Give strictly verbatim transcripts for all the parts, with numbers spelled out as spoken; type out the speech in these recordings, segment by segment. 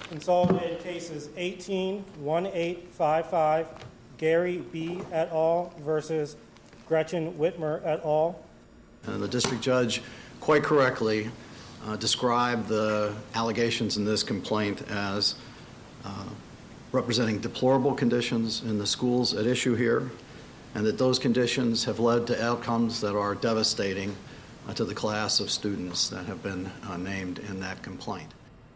Consolidated cases eighteen eighteen fifty-five, Gary B. et al. Versus Gretchen Whitmer et al. And the district judge quite correctly uh, described the allegations in this complaint as uh, representing deplorable conditions in the schools at issue here, and that those conditions have led to outcomes that are devastating uh, to the class of students that have been uh, named in that complaint.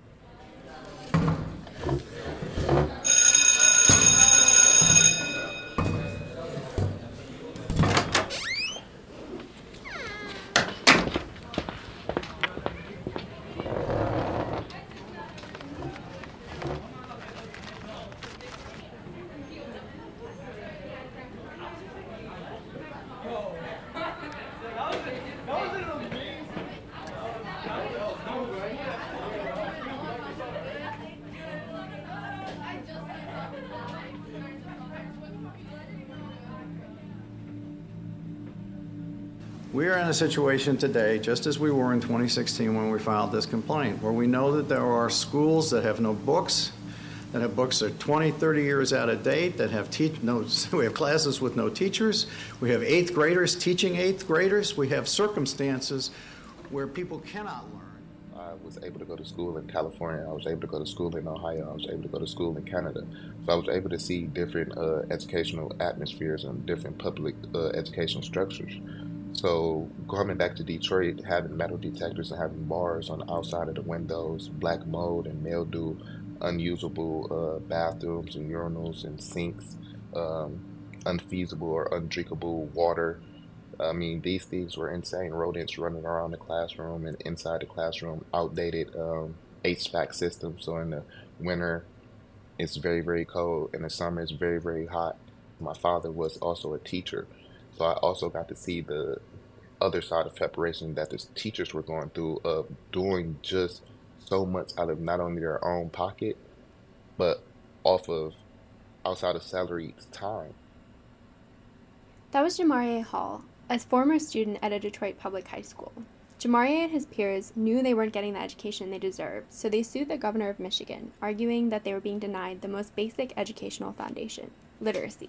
We are in a situation today, just as we were in twenty sixteen when we filed this complaint, where we know that there are schools that have no books, that have books that are twenty, thirty years out of date, that have teach no, we have classes with no teachers, we have eighth graders teaching eighth graders, we have circumstances where people cannot learn. I was able to go to school in California, I was able to go to school in Ohio, I was able to go to school in Canada. So I was able to see different uh, educational atmospheres and different public uh, educational structures. So coming back to Detroit, having metal detectors and having bars on the outside of the windows, black mold and mildew, unusable uh, bathrooms and urinals and sinks, um, unfeasible or undrinkable water. I mean, these things were insane. Rodents running around the classroom and inside the classroom, outdated um, H V A C system. So in the winter, it's very, very cold. In the summer, it's very, very hot. My father was also a teacher. So I also got to see the other side of preparation that the teachers were going through of doing just so much out of not only their own pocket, but off of outside of salary time. That was Jamarie Hall, a former student at a Detroit public high school. Jamarie and his peers knew they weren't getting the education they deserved, so they sued the governor of Michigan, arguing that they were being denied the most basic educational foundation, literacy.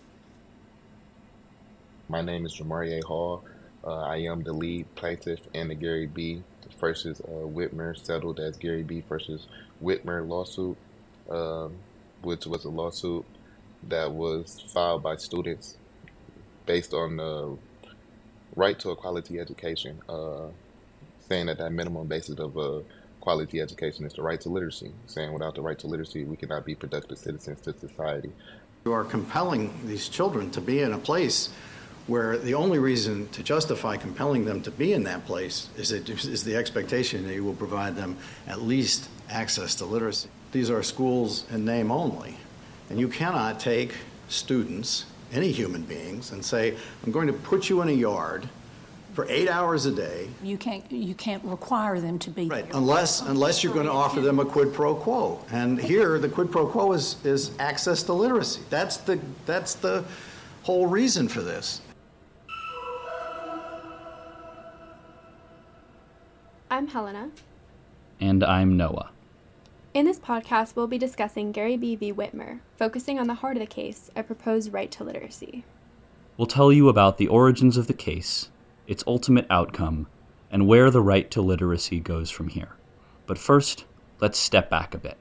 My name is Jamarie Hall. Uh, I am the lead plaintiff in the Gary B. versus uh, Whitmer, settled as Gary B. versus Whitmer lawsuit, um, which was a lawsuit that was filed by students based on the right to a quality education, uh, saying that that minimum basis of a quality education is the right to literacy, saying without the right to literacy, we cannot be productive citizens to society. You are compelling these children to be in a place where the only reason to justify compelling them to be in that place is, it, is the expectation that you will provide them at least access to literacy. These are schools in name only, and you cannot take students, any human beings, and say, I'm going to put you in a yard for eight hours a day. You can't, you can't require them to be right, there. Unless, unless you're going to offer them a quid pro quo. And here, the quid pro quo is, is access to literacy. That's the, that's the whole reason for this. I'm Helena. And I'm Noah. In this podcast, we'll be discussing Gary B. v. Whitmer, focusing on the heart of the case, a proposed right to literacy. We'll tell you about the origins of the case, its ultimate outcome, and where the right to literacy goes from here. But first, let's step back a bit.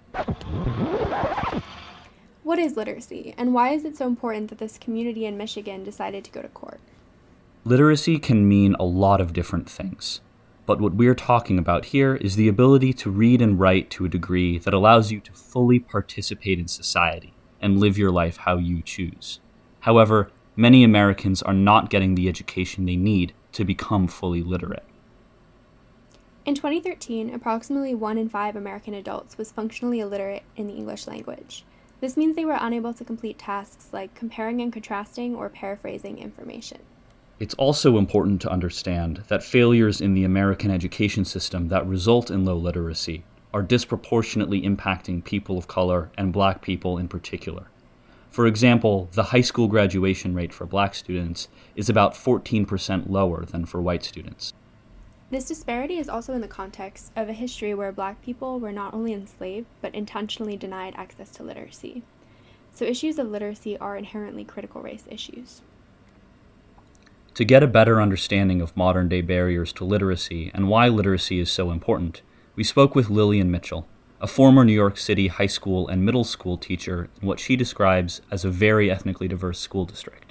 What is literacy, and why is it so important that this community in Michigan decided to go to court? Literacy can mean a lot of different things. But what we're talking about here is the ability to read and write to a degree that allows you to fully participate in society and live your life how you choose. However, many Americans are not getting the education they need to become fully literate. In twenty thirteen, approximately one in five American adults was functionally illiterate in the English language. This means they were unable to complete tasks like comparing and contrasting or paraphrasing information. It's also important to understand that failures in the American education system that result in low literacy are disproportionately impacting people of color and black people in particular. For example, the high school graduation rate for black students is about fourteen percent lower than for white students. This disparity is also in the context of a history where Black people were not only enslaved, but intentionally denied access to literacy. So issues of literacy are inherently critical race issues. To get a better understanding of modern-day barriers to literacy and why literacy is so important, we spoke with Lillian Mitchell, a former New York City high school and middle school teacher in what she describes as a very ethnically diverse school district.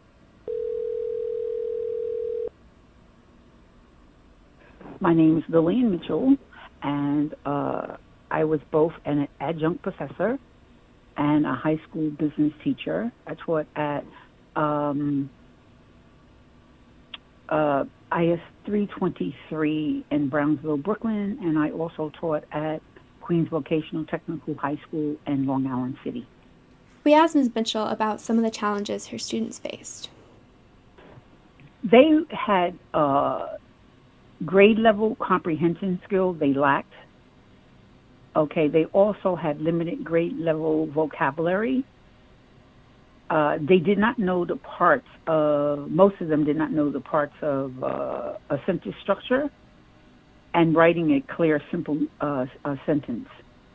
My name is Lillian Mitchell, and uh, I was both an adjunct professor and a high school business teacher. I taught at um, uh, I S three twenty-three in Brownsville, Brooklyn, and I also taught at Queens Vocational Technical High School in Long Island City. We asked Miz Mitchell about some of the challenges her students faced. They had uh, grade level comprehension skills they lacked. Okay, they also had limited grade level vocabulary. Uh, they did not know the parts of, most of them did not know the parts of uh, a sentence structure and writing a clear, simple uh, uh, sentence.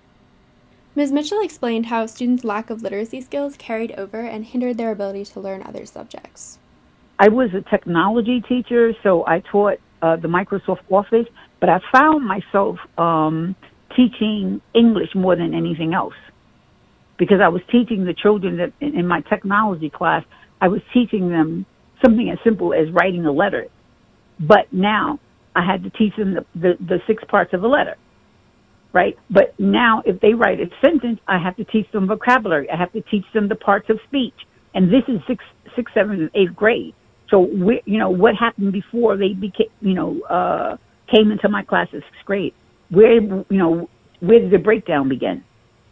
Miz Mitchell explained how students' lack of literacy skills carried over and hindered their ability to learn other subjects. I was a technology teacher, so I taught uh, the Microsoft Office, but I found myself um, teaching English more than anything else, because I was teaching the children that in, in my technology class, I was teaching them something as simple as writing a letter. But now I had to teach them the, the, the six parts of a letter, right? But now if they write a sentence, I have to teach them vocabulary. I have to teach them the parts of speech. And this is sixth, sixth, seventh, and eighth grade. So, we, you know, what happened before they became, you know, uh, came into my class in sixth grade? Where, you know, where did the breakdown begin?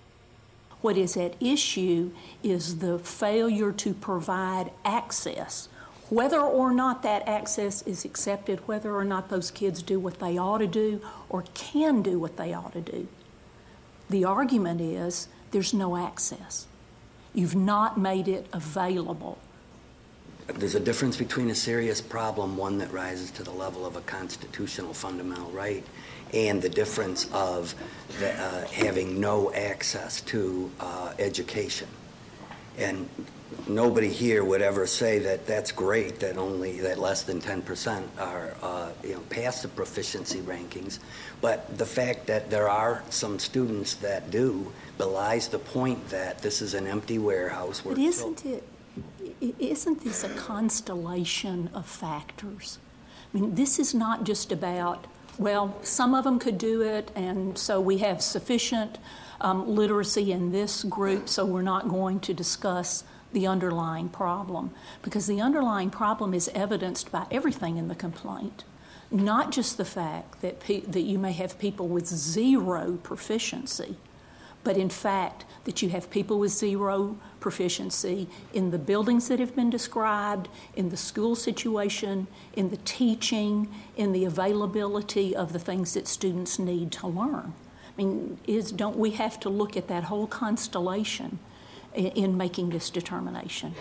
What is at issue is the failure to provide access. Whether or not that access is accepted, whether or not those kids do what they ought to do or can do what they ought to do. The argument is there's no access. You've not made it available. There's a difference between a serious problem, one that rises to the level of a constitutional fundamental right, and the difference of the, uh, having no access to uh, education. And nobody here would ever say that that's great, that only that less than ten percent are uh, you know, past the proficiency rankings. But the fact that there are some students that do belies the point that this is an empty warehouse. Where but isn't it? Isn't this a constellation of factors? I mean, this is not just about, well, some of them could do it, and so we have sufficient um, literacy in this group, so we're not going to discuss the underlying problem. Because the underlying problem is evidenced by everything in the complaint, not just the fact that, pe- that you may have people with zero proficiency, but in fact that you have people with zero proficiency in the buildings that have been described, in the school situation, in the teaching, in the availability of the things that students need to learn. I mean, is, don't we have to look at that whole constellation in, in making this determination?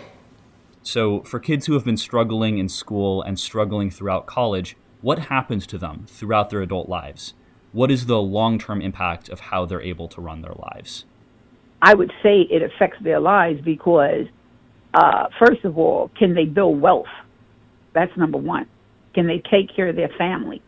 So, for kids who have been struggling in school and struggling throughout college, what happens to them throughout their adult lives? What is the long-term impact of how they're able to run their lives? I would say it affects their lives because, uh, first of all, can they build wealth? That's number one. Can they take care of their families?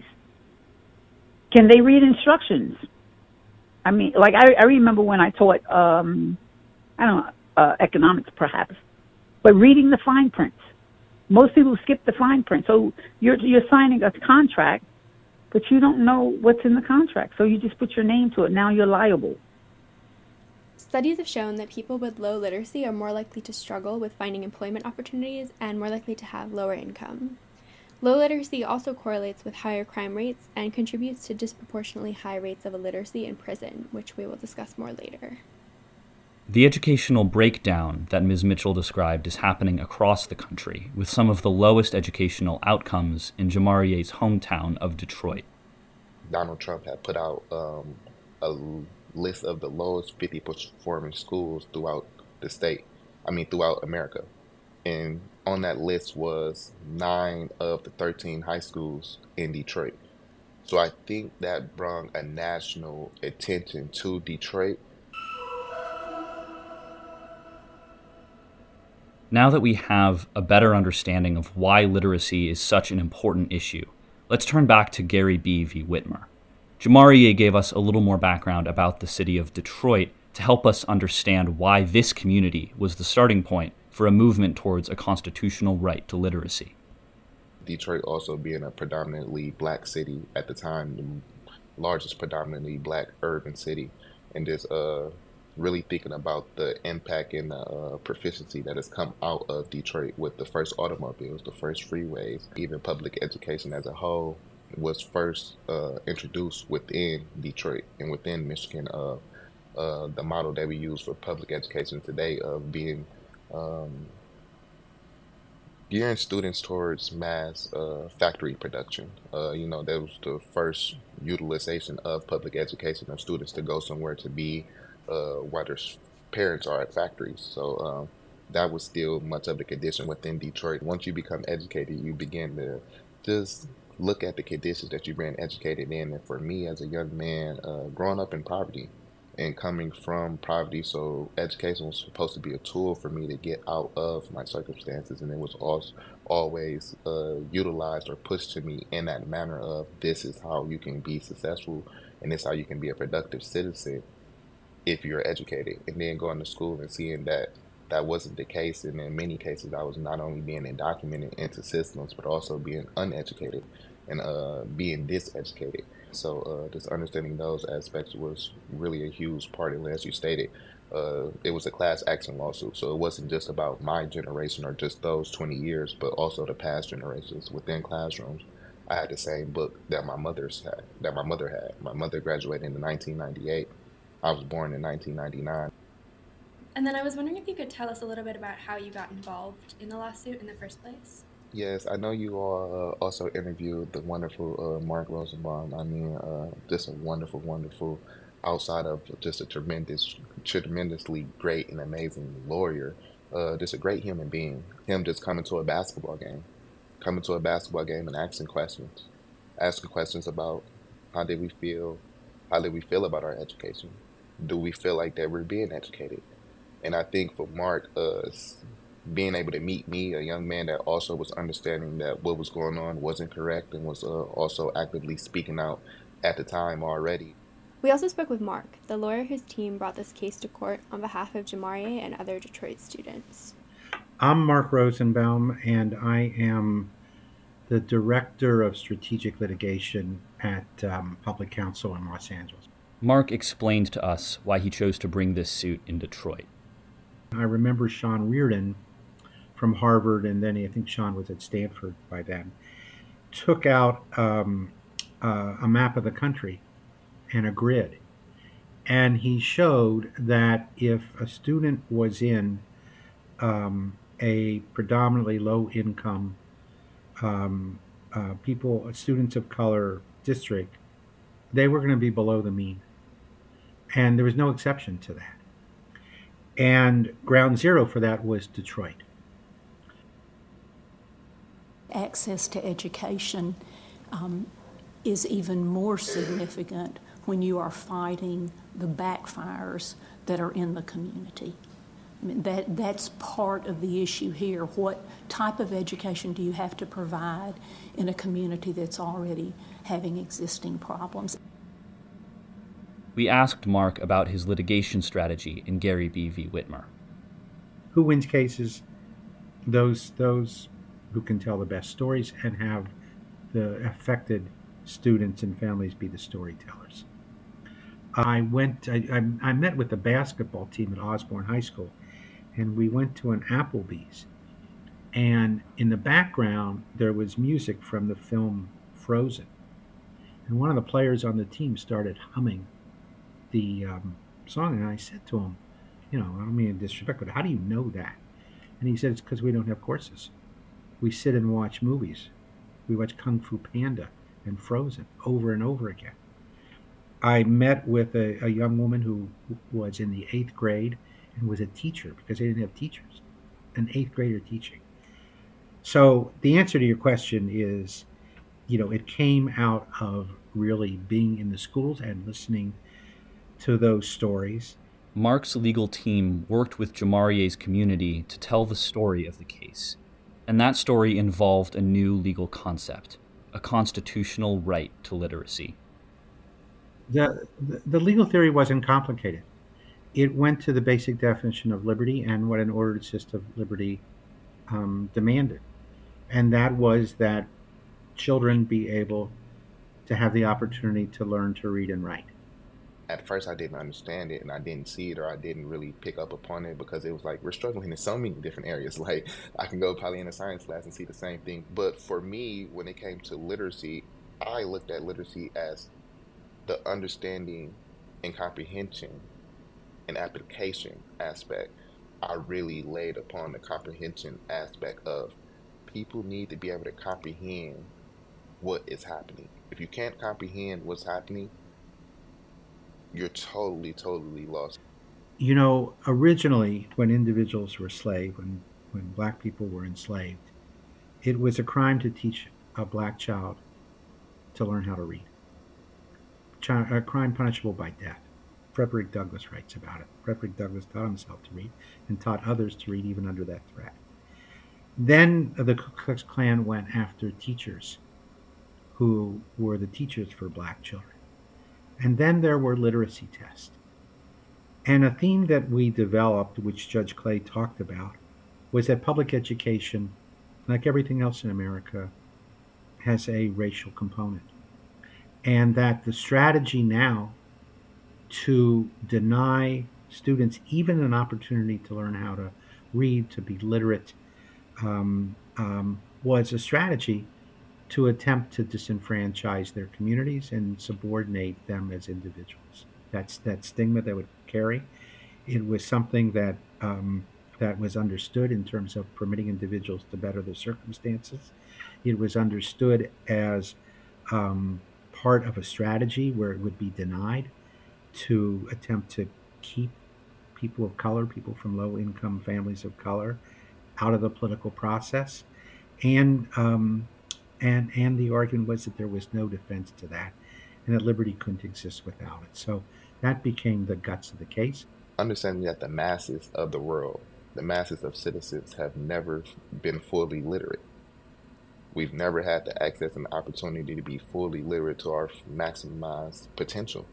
Can they read instructions? I mean, like I, I remember when I taught, um, I don't know, uh, economics perhaps, but reading the fine prints. Most people skip the fine print. So you're you're signing a contract, but you don't know what's in the contract. So you just put your name to it. Now you're liable. Studies have shown that people with low literacy are more likely to struggle with finding employment opportunities and more likely to have lower income. Low literacy also correlates with higher crime rates and contributes to disproportionately high rates of illiteracy in prison, which we will discuss more later. The educational breakdown that Miz Mitchell described is happening across the country, with some of the lowest educational outcomes in Jamarie's hometown of Detroit. Donald Trump had put out um, a list of the lowest fifty performing schools throughout the state, I mean throughout America. And on that list was nine of the thirteen high schools in Detroit. So I think that brought a national attention to Detroit. Now that we have a better understanding of why literacy is such an important issue, let's turn back to Gary B. v. Whitmer. Jamarie gave us a little more background about the city of Detroit to help us understand why this community was the starting point for a movement towards a constitutional right to literacy. Detroit also being a predominantly black city at the time, the largest predominantly black urban city, and just uh, really thinking about the impact and the uh, proficiency that has come out of Detroit with the first automobiles, the first freeways, even public education as a whole was first uh, introduced within Detroit and within Michigan. Uh, uh, the model that we use for public education today of being um, gearing students towards mass uh, factory production. Uh, you know, that was the first utilization of public education of students to go somewhere to be uh, while their parents are at factories. So um, that was still much of the condition within Detroit. Once you become educated, you begin to just look at the conditions that you've been educated in. And for me as a young man, uh, growing up in poverty and coming from poverty, so education was supposed to be a tool for me to get out of my circumstances, and it was also always uh, utilized or pushed to me in that manner of this is how you can be successful and this is how you can be a productive citizen if you're educated. And then going to school and seeing that that wasn't the case, and in many cases I was not only being undocumented into systems but also being uneducated and uh, being diseducated. So uh, just understanding those aspects was really a huge part. And as you stated, uh, it was a class action lawsuit. So it wasn't just about my generation or just those twenty years, but also the past generations within classrooms. I had the same book that my mother's had, that my mother had. My mother graduated in nineteen ninety-eight. I was born in nineteen ninety-nine. And then I was wondering if you could tell us a little bit about how you got involved in the lawsuit in the first place. Yes, I know you all uh, also interviewed the wonderful uh, Mark Rosenbaum. I mean, uh, just a wonderful, wonderful, outside of just a tremendous, tremendously great and amazing lawyer, uh, just a great human being. Him just coming to a basketball game, coming to a basketball game and asking questions, asking questions about how did we feel, how did we feel about our education? Do we feel like that we're being educated? And I think for Mark, uh, being able to meet me, a young man that also was understanding that what was going on wasn't correct and was uh, also actively speaking out at the time already. We also spoke with Mark, the lawyer whose team brought this case to court on behalf of Jamarie and other Detroit students. I'm Mark Rosenbaum, and I am the Director of Strategic Litigation at um, Public Counsel in Los Angeles. Mark explained to us why he chose to bring this suit in Detroit. I remember Sean Reardon from Harvard, and then I think Sean was at Stanford by then, took out um, uh, a map of the country and a grid. And he showed that if a student was in um, a predominantly low-income um, uh, people, students of color district, they were going to be below the mean. And there was no exception to that. And ground zero for that was Detroit. Access to education um, is even more significant when you are fighting the backfires that are in the community. I mean, that, that's part of the issue here. What type of education do you have to provide in a community that's already having existing problems? We asked Mark about his litigation strategy in Gary B. v. Whitmer. Who wins cases? Those those who can tell the best stories and have the affected students and families be the storytellers. I went. I, I, I met with the basketball team at Osborne High School, and we went to an Applebee's. And in the background, there was music from the film Frozen. And one of the players on the team started humming the um, song, and I said to him, you know, I don't mean to disrespect, but how do you know that? And he said, it's because we don't have courses. We sit and watch movies. We watch Kung Fu Panda and Frozen over and over again. I met with a, a young woman who was in the eighth grade and was a teacher because they didn't have teachers, an eighth grader teaching. So the answer to your question is, you know, it came out of really being in the schools and listening to those stories. Mark's legal team worked with Jamarie's community to tell the story of the case, and that story involved a new legal concept, a constitutional right to literacy. The, the, the legal theory wasn't complicated. It went to the basic definition of liberty and what an ordered system of liberty um, demanded. And that was that children be able to have the opportunity to learn to read and write. At first, I didn't understand it, and I didn't see it, or I didn't really pick up upon it, because it was like, we're struggling in so many different areas. Like, I can go probably in a science class and see the same thing. But for me, when it came to literacy, I looked at literacy as the understanding and comprehension and application aspect. I really laid upon the comprehension aspect of people need to be able to comprehend what is happening. If you can't comprehend what's happening, you're totally, totally lost. You know, originally, when individuals were enslaved, when, when black people were enslaved, it was a crime to teach a black child to learn how to read. Ch- a crime punishable by death. Frederick Douglass writes about it. Frederick Douglass taught himself to read and taught others to read even under that threat. Then the Ku Klux Klan went after teachers who were the teachers for black children. And then there were literacy tests. And a theme that we developed, which Judge Clay talked about, was that public education, like everything else in America, has a racial component. And that the strategy now to deny students even an opportunity to learn how to read, to be literate, um, um, was a strategy to attempt to disenfranchise their communities and subordinate them as individuals. That's that stigma they would carry. It was something that um, that was understood in terms of permitting individuals to better their circumstances. It was understood as um, part of a strategy where it would be denied to attempt to keep people of color, people from low-income families of color, out of the political process. And um, and and the argument was that there was no defense to that, and that liberty couldn't exist without it. So that became the guts of the case. Understanding that the masses of the world, the masses of citizens, have never been fully literate. We've never had the access and the opportunity to be fully literate to our maximized potential.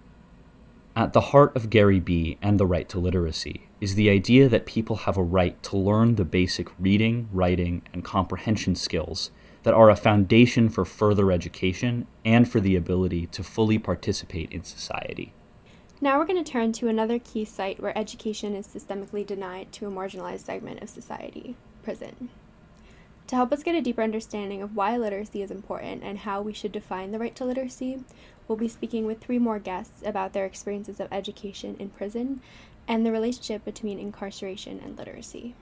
At the heart of Gary B. and the right to literacy is the idea that people have a right to learn the basic reading, writing, and comprehension skills that are a foundation for further education and for the ability to fully participate in society. Now we're going to turn to another key site where education is systemically denied to a marginalized segment of society, prison. To help us get a deeper understanding of why literacy is important and how we should define the right to literacy, we'll be speaking with three more guests about their experiences of education in prison and the relationship between incarceration and literacy.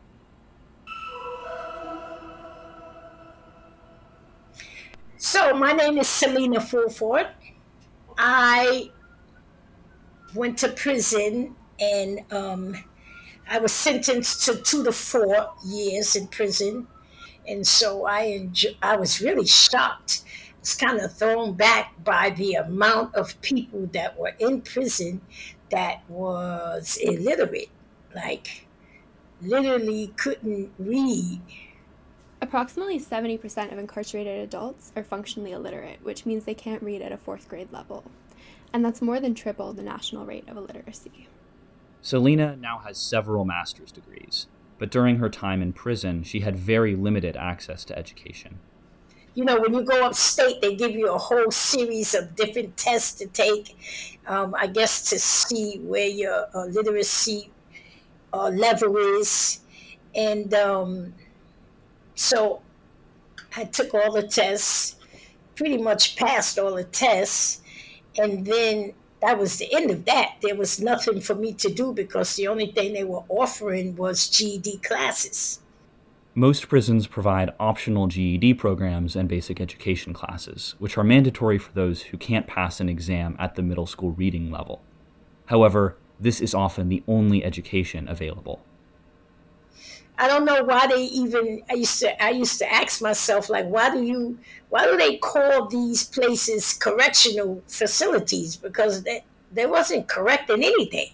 So my name is Selena Fulford. I went to prison and um, I was sentenced to two to four years in prison. And so I enjoy, I was really shocked. I was kind of thrown back by the amount of people that were in prison that was illiterate, like literally couldn't read. Approximately seventy percent of incarcerated adults are functionally illiterate, which means they can't read at a fourth grade level. And that's more than triple the national rate of illiteracy. Selena now has several master's degrees, but during her time in prison, she had very limited access to education. You know, when you go upstate, they give you a whole series of different tests to take, um, I guess to see where your uh, literacy uh, level is. And um, so I took all the tests, pretty much passed all the tests, and then that was the end of that. There was nothing for me to do because the only thing they were offering was G E D classes. Most prisons provide optional G E D programs and basic education classes, which are mandatory for those who can't pass an exam at the middle school reading level. However, this is often the only education available. I don't know why they even. I used to. I used to ask myself, like, why do you? Why do they call these places correctional facilities? Because they they wasn't correcting anything,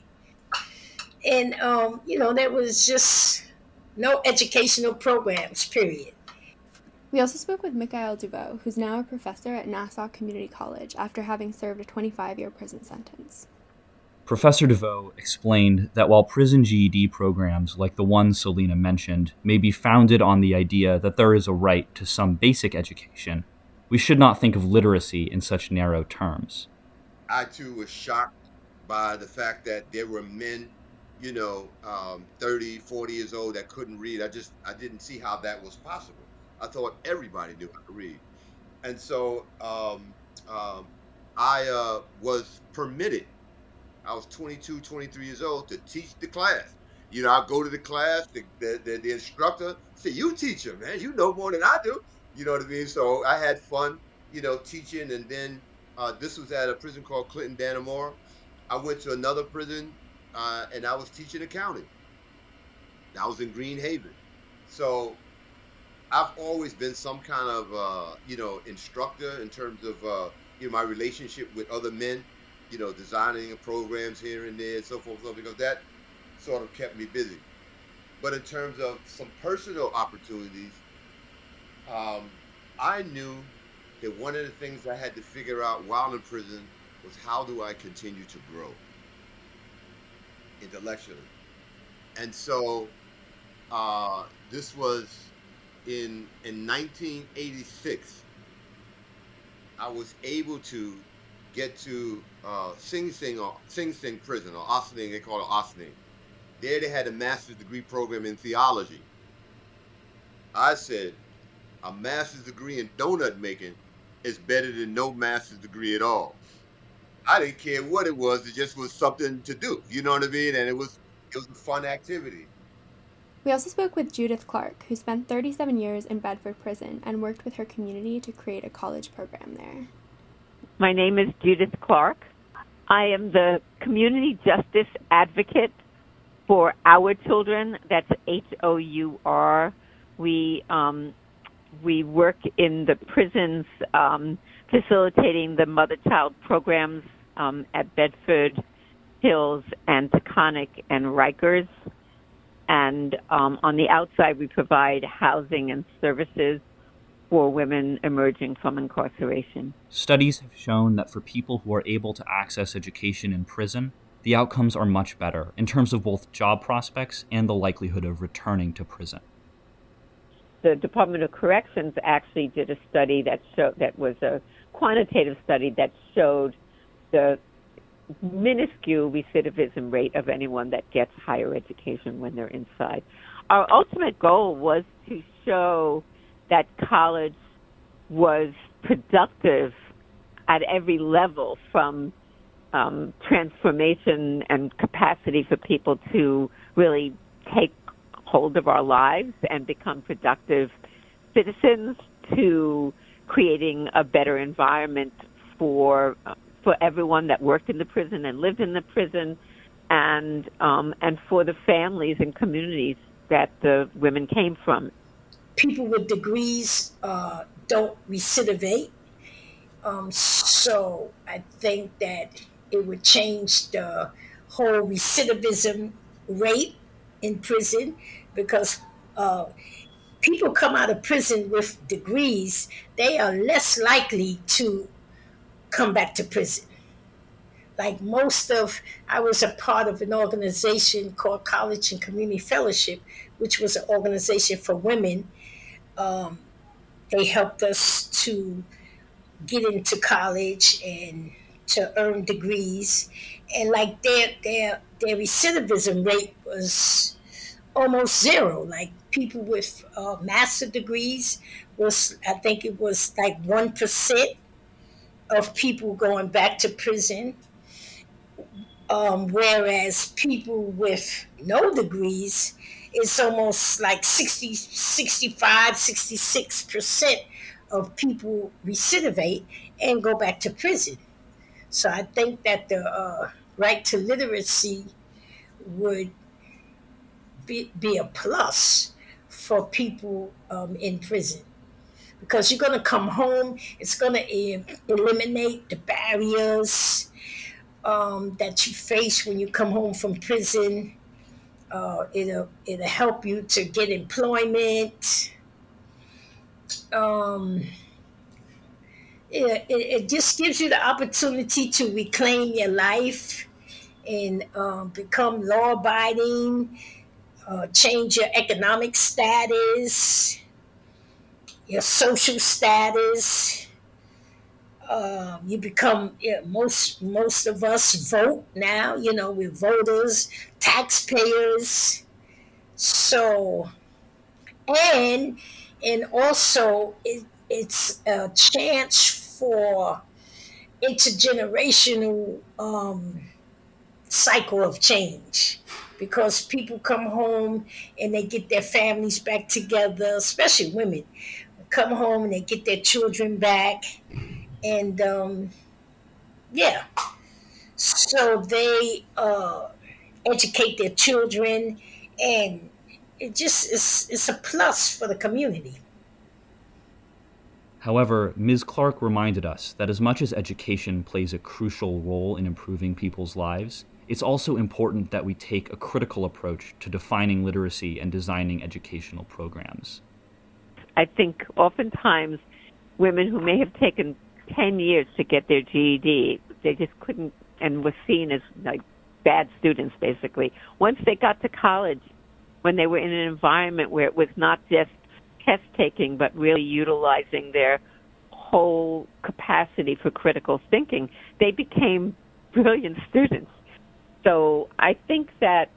and um, you know, there was just no educational programs. Period. We also spoke with Mikhail Duveau, who's now a professor at Nassau Community College after having served a twenty-five-year prison sentence. Professor Duveau explained that while prison G E D programs like the one Selena mentioned may be founded on the idea that there is a right to some basic education, we should not think of literacy in such narrow terms. I too was shocked by the fact that there were men, you know, um, thirty, forty years old that couldn't read. I just, I didn't see how that was possible. I thought everybody knew how to read. And so um, um, I uh, was permitted, I was twenty-two, twenty-three years old, to teach the class. You know, I go to the class, the, the, the, the instructor say, you teach them, man, you know more than I do. You know what I mean? So I had fun, you know, teaching. And then uh, this was at a prison called Clinton Dannemora. I went to another prison uh, and I was teaching accounting. I was in Green Haven. So I've always been some kind of, uh, you know, instructor in terms of, uh, you know, my relationship with other men, you know, designing programs here and there and so forth, so because that sort of kept me busy. But in terms of some personal opportunities, um, I knew that one of the things I had to figure out while in prison was how do I continue to grow intellectually. And so uh, this was in in nineteen eighty-six. I was able to get to uh, Sing Sing or Sing Sing prison, or Ossining, they call it Ossining. There they had a master's degree program in theology. I said, a master's degree in donut making is better than no master's degree at all. I didn't care what it was, it just was something to do, you know what I mean? And it was it was a fun activity. We also spoke with Judith Clark, who spent thirty-seven years in Bedford Prison and worked with her community to create a college program there. My name is Judith Clark. I am the community justice advocate for Our Children. That's H O U R. We um, we work in the prisons, um, facilitating the mother-child programs um, at Bedford Hills and Taconic and Rikers. And um, on the outside, we provide housing and services for women emerging from incarceration. Studies have shown that for people who are able to access education in prison, the outcomes are much better in terms of both job prospects and the likelihood of returning to prison. The Department of Corrections actually did a study that showed, that was a quantitative study that showed the minuscule recidivism rate of anyone that gets higher education when they're inside. Our ultimate goal was to show that college was productive at every level, from um, transformation and capacity for people to really take hold of our lives and become productive citizens, to creating a better environment for uh, for everyone that worked in the prison and lived in the prison, and um, and for the families and communities that the women came from. People with degrees uh, don't recidivate. Um, so I think that it would change the whole recidivism rate in prison, because uh, people come out of prison with degrees, they are less likely to come back to prison. Like most of, I was a part of an organization called College and Community Fellowship, which was an organization for women. Um, they helped us to get into college and to earn degrees. And like their, their, their recidivism rate was almost zero. Like people with uh, master degrees was, I think it was like one percent of people going back to prison. Um, whereas people with no degrees, it's almost like sixty, sixty-five, sixty-six percent of people recidivate and go back to prison. So I think that the uh, right to literacy would be, be a plus for people um, in prison, because you're going to come home. It's going to e- eliminate the barriers um, that you face when you come home from prison. Uh, it'll it'll help you to get employment. Um, it, it, it just gives you the opportunity to reclaim your life and um, become law-abiding, uh, change your economic status, your social status. Um, you become yeah, most most of us vote now. You know, we're voters, taxpayers. So, and and also it, it's a chance for intergenerational um, cycle of change, because people come home and they get their families back together, especially women come home and they get their children back, and um, yeah, so they uh, educate their children, and it just is it's a plus for the community. However, Miz Clark reminded us that as much as education plays a crucial role in improving people's lives, it's also important that we take a critical approach to defining literacy and designing educational programs. I think oftentimes women who may have taken ten years to get their G E D, they just couldn't, and were seen as like bad students, basically. Once they got to college, when they were in an environment where it was not just test taking, but really utilizing their whole capacity for critical thinking, they became brilliant students. So I think that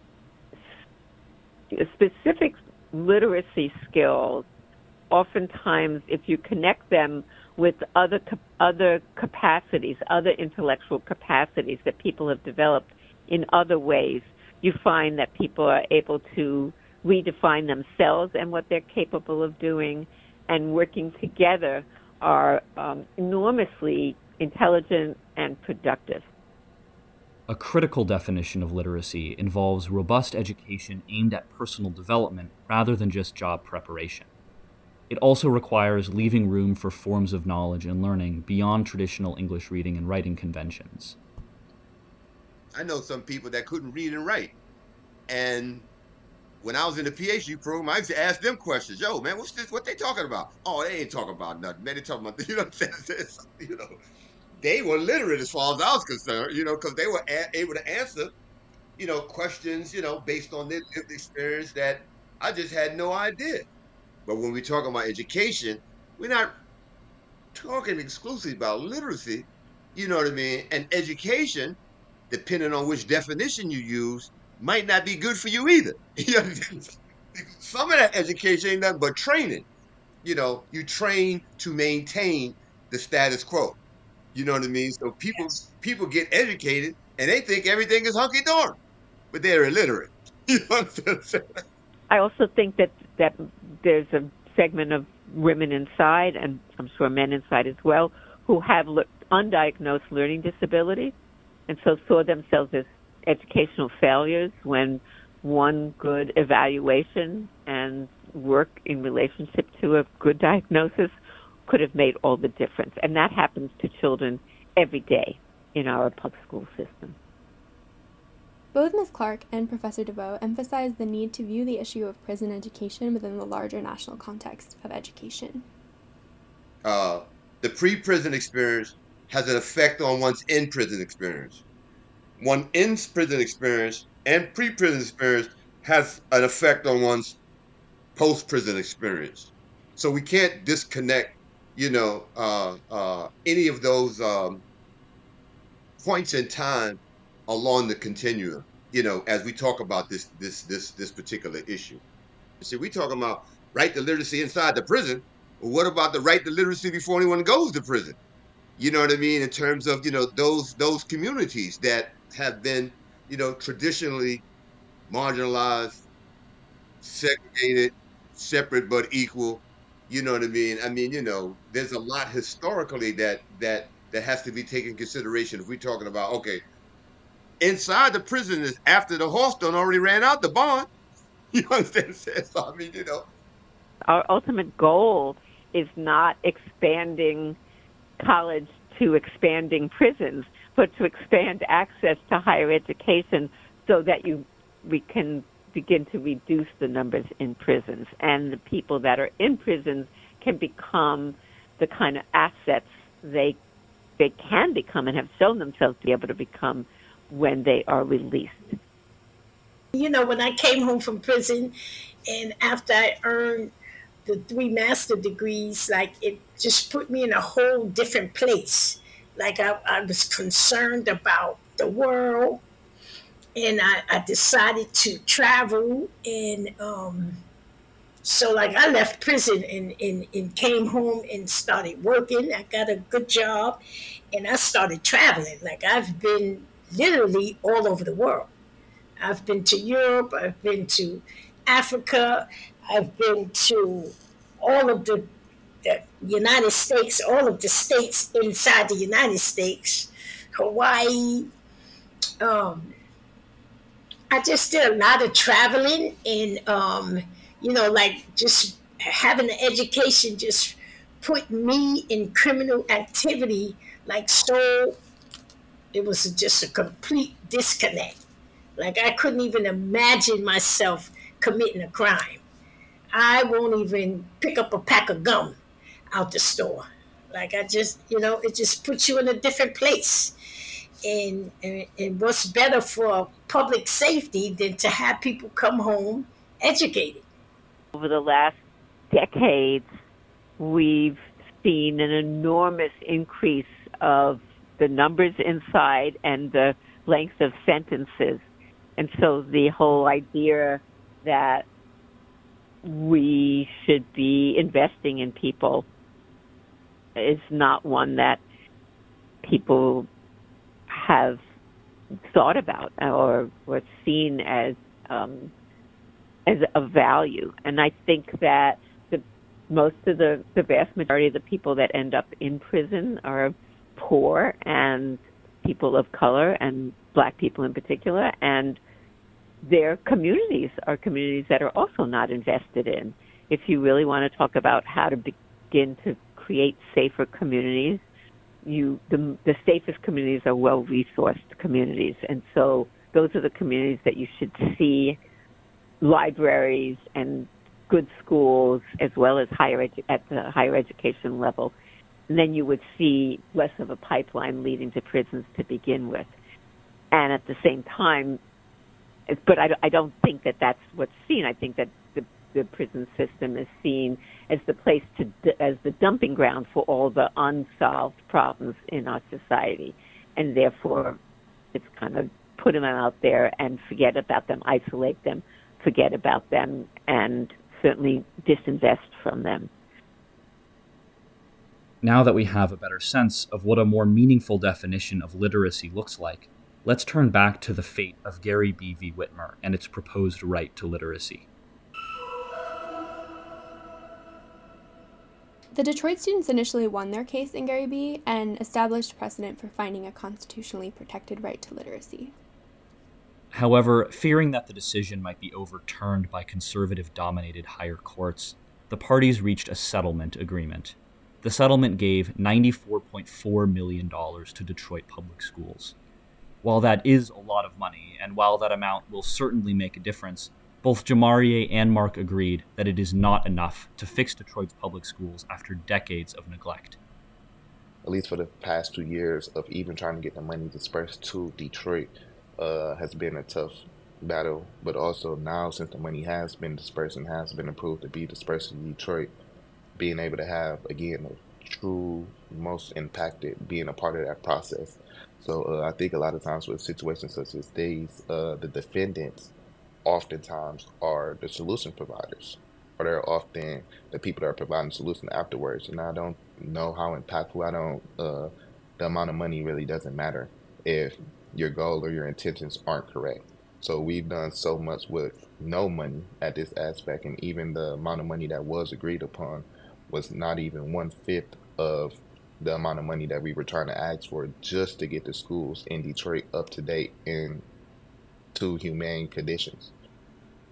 specific literacy skills, oftentimes, if you connect them with other other capacities, other intellectual capacities that people have developed in other ways, you find that people are able to redefine themselves and what they're capable of doing, and working together are um, enormously intelligent and productive. A critical definition of literacy involves robust education aimed at personal development rather than just job preparation. It also requires leaving room for forms of knowledge and learning beyond traditional English reading and writing conventions. I know some people that couldn't read and write. And when I was in the PhD program, I used to ask them questions. Yo, man, what's this? What they talking about? Oh, they ain't talking about nothing. Man, they talking about, you know what I'm saying? You know, they were literate as far as I was concerned, you know, because they were a- able to answer, you know, questions, you know, based on their lived experience that I just had no idea. But when we talk about education, we're not talking exclusively about literacy, you know what I mean? And education, depending on which definition you use, might not be good for you either. You know, some of that education ain't nothing but training. You know, you train to maintain the status quo. You know what I mean? So people people get educated and they think everything is hunky dory, but they're illiterate. You know what I'm saying? I also think that that there's a segment of women inside, and I'm sure men inside as well, who have le- undiagnosed learning disabilities, and so saw themselves as educational failures, when one good evaluation and work in relationship to a good diagnosis could have made all the difference. And that happens to children every day in our public school system. Both Miz Clark and Professor DeVoe emphasize the need to view the issue of prison education within the larger national context of education. Uh, the pre-prison experience has an effect on one's in-prison experience. One in-prison experience and pre-prison experience has an effect on one's post-prison experience. So we can't disconnect, you know, uh, uh, any of those um, points in time along the continuum, you know, as we talk about this this this this particular issue. See, we talking about right to literacy inside the prison. Well, what about the right to literacy before anyone goes to prison? You know what I mean? In terms of, you know, those those communities that have been, you know, traditionally marginalized, segregated, separate but equal. You know what I mean? I mean, you know, there's a lot historically that that that has to be taken into consideration if we're talking about, okay, inside the prison is after the horse done already ran out the barn. You understand what I'm saying? So, I mean, you know. Our ultimate goal is not expanding college to expanding prisons, but to expand access to higher education so that you we can begin to reduce the numbers in prisons, and the people that are in prisons can become the kind of assets they they can become and have shown themselves to be able to become when they are released. You know, when I came home from prison and after I earned the three master degrees, like it just put me in a whole different place. Like I, I was concerned about the world, and I, I decided to travel. And um, so like I left prison and, and, and came home and started working. I got a good job and I started traveling. Like I've been literally all over the world. I've been to Europe, I've been to Africa, I've been to all of the, the United States, all of the states inside the United States, Hawaii. Um, I just did a lot of traveling, and, um, you know, like just having an education just put me in criminal activity, like so it was just a complete disconnect. Like I couldn't even imagine myself committing a crime. I won't even pick up a pack of gum out the store. Like I just, you know, it just puts you in a different place. And, and, and what's better for public safety than to have people come home educated? Over the last decades, we've seen an enormous increase of the numbers inside and the length of sentences. And so the whole idea that we should be investing in people is not one that people have thought about or were seen as um, as a value. And I think that the most of the, the vast majority of the people that end up in prison are poor and people of color, and Black people in particular, and their communities are communities that are also not invested in. If you really want to talk about how to begin to create safer communities, you the, the safest communities are well-resourced communities. And so those are the communities that you should see libraries and good schools as well as higher edu- at the higher education level. And then you would see less of a pipeline leading to prisons to begin with. And at the same time, but I, I don't think that that's what's seen. I think that the, the prison system is seen as the place to, as the dumping ground for all the unsolved problems in our society. And therefore, it's kind of put them out there and forget about them, isolate them, forget about them, and certainly disinvest from them. Now that we have a better sense of what a more meaningful definition of literacy looks like, let's turn back to the fate of Gary B. v. Whitmer and its proposed right to literacy. The Detroit students initially won their case in Gary B. and established precedent for finding a constitutionally protected right to literacy. However, fearing that the decision might be overturned by conservative-dominated higher courts, the parties reached a settlement agreement. The settlement gave ninety-four point four million dollars to Detroit Public Schools. While that is a lot of money, and while that amount will certainly make a difference, both Jamarie and Mark agreed that it is not enough to fix Detroit's public schools after decades of neglect. At least for the past two years of even trying to get the money dispersed to Detroit uh, has been a tough battle. But also now, since the money has been dispersed and has been approved to be dispersed to Detroit, being able to have, again, a true most impacted, being a part of that process. So uh, I think a lot of times with situations such as these, uh, the defendants oftentimes are the solution providers, or they're often the people that are providing the solution afterwards. And I don't know how impactful, I don't, uh, the amount of money really doesn't matter if your goal or your intentions aren't correct. So we've done so much with no money at this aspect, and even the amount of money that was agreed upon was not even one-fifth of the amount of money that we were trying to ask for just to get the schools in Detroit up to date and to humane conditions.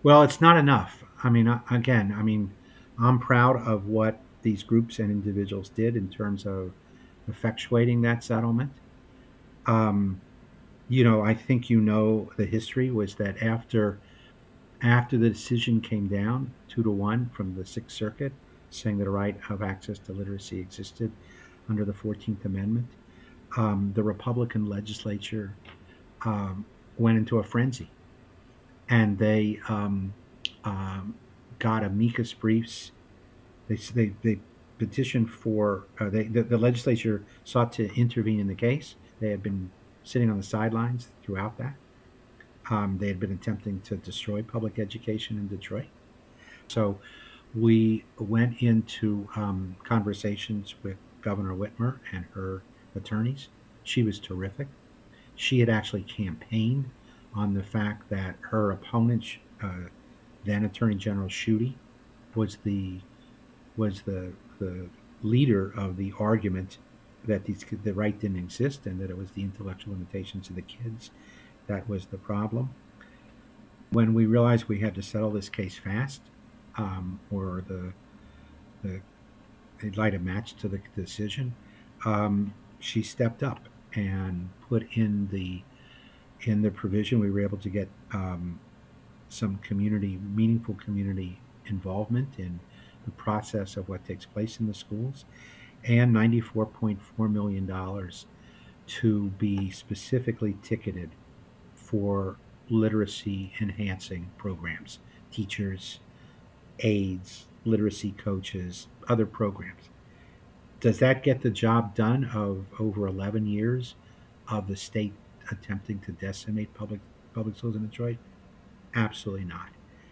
Well, it's not enough. I mean, uh, again, I mean, I'm proud of what these groups and individuals did in terms of effectuating that settlement. Um, you know, I think you know the history was that after after the decision came down two to one from the Sixth Circuit, saying that a right of access to literacy existed under the Fourteenth Amendment, um, the Republican legislature um, went into a frenzy, and they um, um, got amicus briefs. They they, they petitioned for uh, they, the, the legislature sought to intervene in the case. They had been sitting on the sidelines throughout that. Um, they had been attempting to destroy public education in Detroit. So we went into um, conversations with Governor Whitmer and her attorneys. She was terrific. She had actually campaigned on the fact that her opponent, uh, then Attorney General Schuette, was the was the the leader of the argument that these, the right didn't exist and that it was the intellectual limitations of the kids that was the problem. When we realized we had to settle this case fast, um, or the the they'd light a match to the decision, um, she stepped up and put in the in the provision. We were able to get um, some community, meaningful community involvement in the process of what takes place in the schools, and ninety-four point four million dollars to be specifically ticketed for literacy enhancing programs, teachers, aides, literacy coaches, other programs. Does that get the job done of over eleven years of the state attempting to decimate public public schools in Detroit? Absolutely not.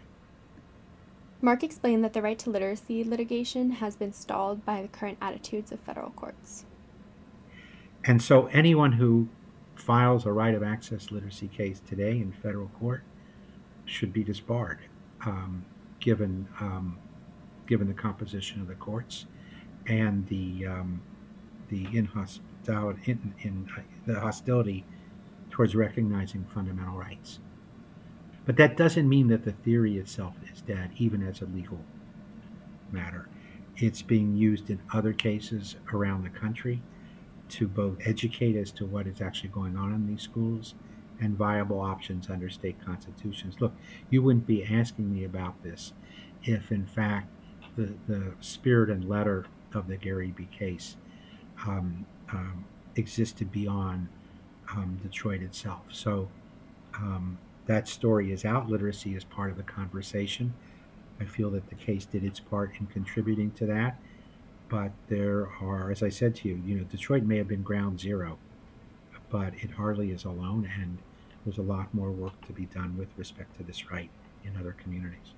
Mark explained that the right to literacy litigation has been stalled by the current attitudes of federal courts. And so anyone who files a right of access literacy case today in federal court should be disbarred, um, given um, given the composition of the courts and the um, the inhospitality, in, in uh, the hostility towards recognizing fundamental rights. But that doesn't mean that the theory itself is dead, even as a legal matter. It's being used in other cases around the country to both educate as to what is actually going on in these schools and viable options under state constitutions. Look, you wouldn't be asking me about this if, in fact, the, the spirit and letter of the Gary B. case um, um, existed beyond um, Detroit itself. So um, that story is out. Literacy is part of the conversation. I feel that the case did its part in contributing to that. But there are, as I said to you, you know, Detroit may have been ground zero, but it hardly is alone, and there's a lot more work to be done with respect to this right in other communities.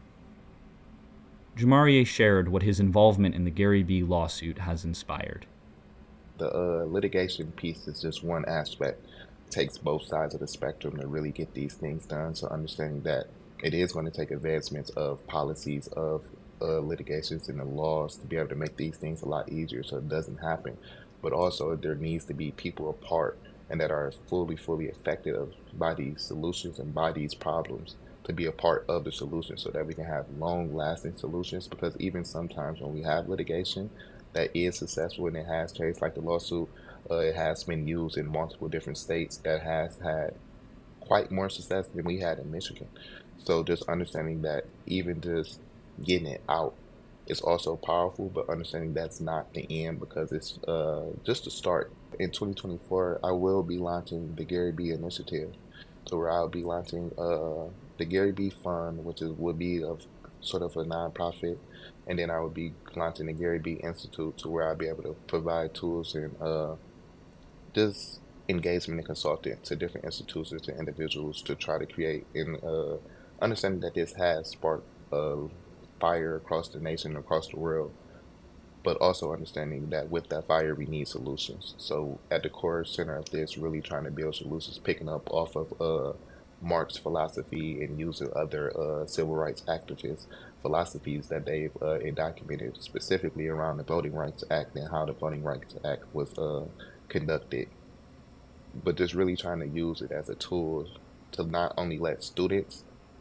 Jamarier shared what his involvement in the Gary B. lawsuit has inspired. The uh, litigation piece is just one aspect. It takes both sides of the spectrum to really get these things done. So understanding that it is going to take advancements of policies, of uh, litigations and the laws to be able to make these things a lot easier so it doesn't happen. But also there needs to be people apart and that are fully, fully affected of, by these solutions and by these problems to be a part of the solution so that we can have long-lasting solutions. Because even sometimes when we have litigation that is successful and it has changed, like the lawsuit, uh, it has been used in multiple different states that has had quite more success than we had in Michigan. So just understanding that even just getting it out is also powerful, but understanding that's not the end because it's uh, just a start. In twenty twenty-four, I will be launching the Gary B. Initiative, so where I'll be launching uh, the Gary B. Fund, which is would be of sort of a nonprofit, and then I would be launching the Gary B. Institute, to where I'll be able to provide tools and uh, just engagement and consulting to different institutions and individuals to try to create and uh, understanding that this has sparked a fire across the nation, across the world, but also understanding that with that fire we need solutions. So at the core center of this, really trying to build solutions, picking up off of uh, Marx's philosophy and using other uh, civil rights activists' philosophies that they've uh, documented specifically around the Voting Rights Act and how the Voting Rights Act was uh, conducted. But just really trying to use it as a tool to not only let students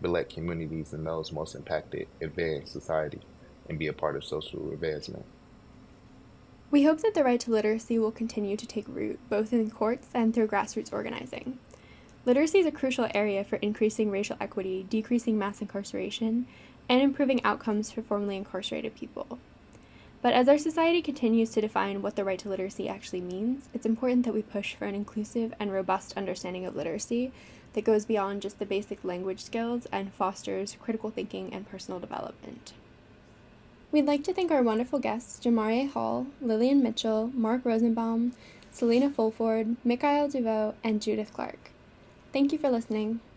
Black communities and those most impacted advance society and be a part of social advancement. We hope that the right to literacy will continue to take root, both in courts and through grassroots organizing. Literacy is a crucial area for increasing racial equity, decreasing mass incarceration, and improving outcomes for formerly incarcerated people. But as our society continues to define what the right to literacy actually means, it's important that we push for an inclusive and robust understanding of literacy that goes beyond just the basic language skills and fosters critical thinking and personal development. We'd like to thank our wonderful guests, Jamaria Hall, Lillian Mitchell, Mark Rosenbaum, Selena Fulford, Mikhail Duveau, and Judith Clark. Thank you for listening.